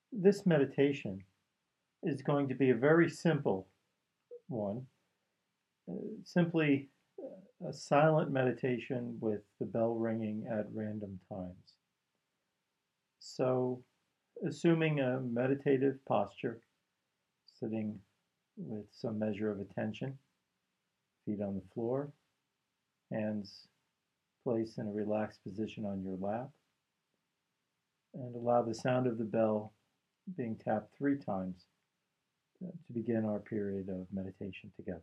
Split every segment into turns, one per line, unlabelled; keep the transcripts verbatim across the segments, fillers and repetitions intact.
This meditation is going to be a very simple one, uh, simply uh, a silent meditation with the bell ringing at random times. So, assuming a meditative posture, sitting with some measure of attention, feet on the floor, hands placed in a relaxed position on your lap, and allow the sound of the bell being tapped three times uh, to begin our period of meditation together.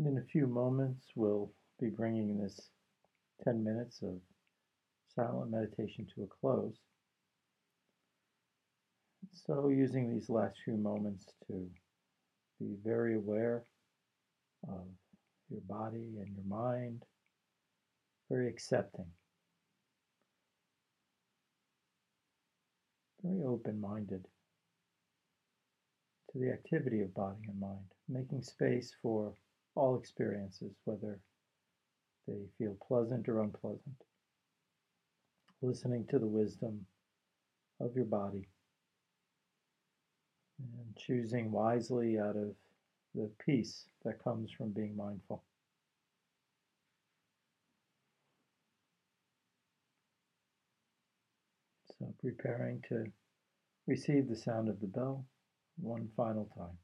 And in a few moments, we'll be bringing this ten minutes of silent meditation to a close. So using these last few moments to be very aware of your body and your mind, very accepting, very open-minded to the activity of body and mind, making space for all experiences, whether they feel pleasant or unpleasant, listening to the wisdom of your body and choosing wisely out of the peace that comes from being mindful. So preparing to receive the sound of the bell one final time.